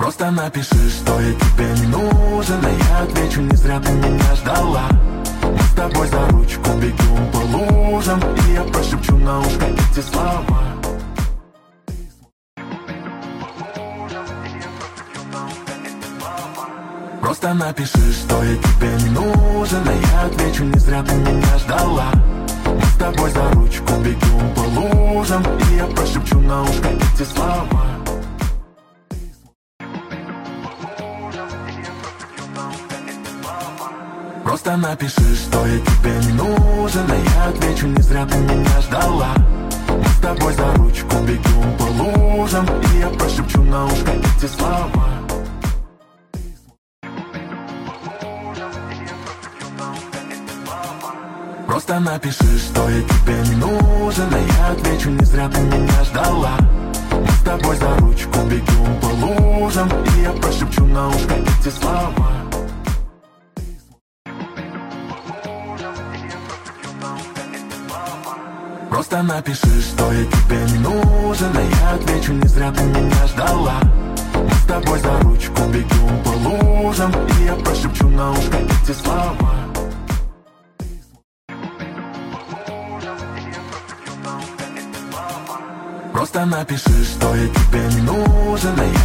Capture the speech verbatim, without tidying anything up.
Просто напиши, что я тебе не нужен, а я отвечу, не зря ты меня ждала. Мы с тобой за ручку бегем по лужам, и я прошепчу на ушко эти слова. Просто напиши, что я тебе не нужен, а я отвечу, не зря ты меня ждала. Мы с тобой за ручку бегем по лужам, и я прошепчу на ушко эти слова. Просто напиши, что я тебе не нужен, а я отвечу, не зря ты меня ждала. Мы с тобой за ручку бегем по лужам, и я прошепчу на ушко эти слова. Просто напиши, что я тебе не нужен, а я отвечу, не зря ты меня ждала. Мы с тобой за ручку бегем по лужам, и я прошепчу на ушко эти слова. Просто напиши, что я тебе не нужен, а я отвечу, не зря ты меня ждала. Мы с тобой за ручку бегем по лужам, и я прошепчу на ушко эти слова. Просто напиши, что я тебе не нужен, а я